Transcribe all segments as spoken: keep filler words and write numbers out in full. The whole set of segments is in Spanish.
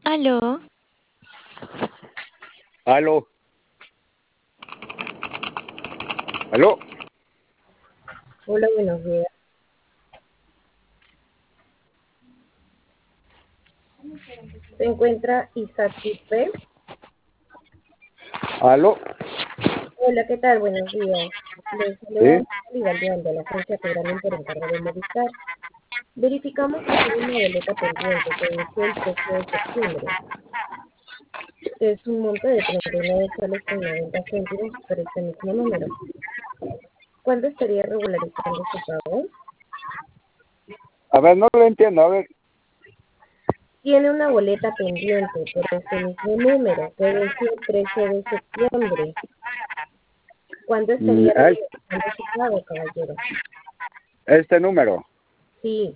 Aló. Aló. Aló. Hola, buenos días. Se encuentra Isaac Quispe. Aló. Hola, ¿qué tal? Buenos días. Les saluda Sí. Livaldián de la agencia Federal por encargo de Movistar. Verificamos que tiene una boleta pendiente que venció el trece de septiembre, que es un monto de treinta y nueve soles con noventa céntimos por este mismo número. ¿Cuándo estaría regularizando su pago? A ver, no lo entiendo. A ver. Tiene una boleta pendiente por este mismo número que venció el trece de septiembre. ¿Cuándo mm, estaría es- regularizando su pago, caballero? Este número. Sí.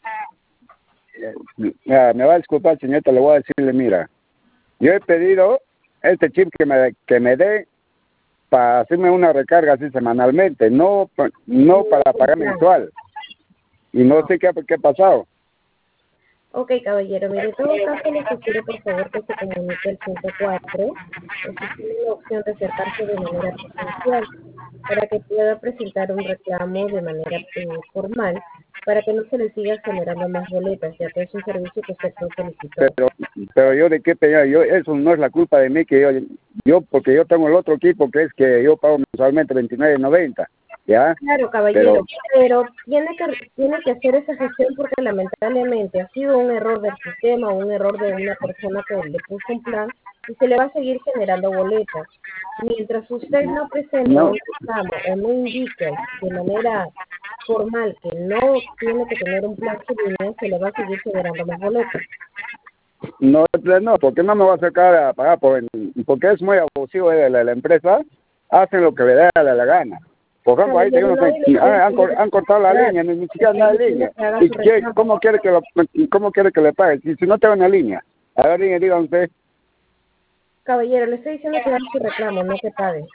Ah, me va a disculpar, señorita, le voy a decirle, mira. Yo he pedido este chip que me, que me dé para hacerme una recarga así semanalmente, no, pa- no para pagar mensual. Y no sé qué, qué ha pasado. Ok, caballero, mire, en todo caso le sugiero por favor que se comunique al ciento cuatro, o si tiene la opción de acercarse de manera presencial, para que pueda presentar un reclamo de manera eh, formal, para que no se le siga generando más boletas, ya que es un servicio que usted no solicitó. Pero, pero yo de qué pedía, yo, eso no es la culpa de mí, que yo, yo, porque yo tengo el otro equipo que es que yo pago mensualmente veintinueve noventa, ¿ya? Claro, caballero, Pero pero tiene que, tiene que hacer esa gestión porque lamentablemente ha sido un error del sistema o un error de una persona que le puso un plan y se le va a seguir generando boletas. Mientras usted no presente no, un reclamo o no indique de manera formal que no tiene que tener un plan su línea, se le va a seguir generando más boletas. no, no, porque no me va a sacar a pagar, por, porque es muy abusivo de la, la empresa, hacen lo que le da la, la gana. Por ejemplo, ahí Caballero, tengo, nadie le está han, han diciendo cor- que han se cortado la pagar, línea, ni, ni siquiera está nada de diciendo línea. que haga ¿Y su qué, reclamo. cómo quiere que lo, cómo quiere que le pague? Si, si no tengo una línea. A ver, diga, diga usted. Caballero, le estoy diciendo que haga su reclamo, no que pague.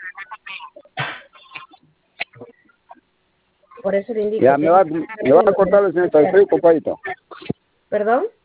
Por eso le indico Ya, que me va, es me va a cortar el señor, estoy ocupadito. ¿Perdón?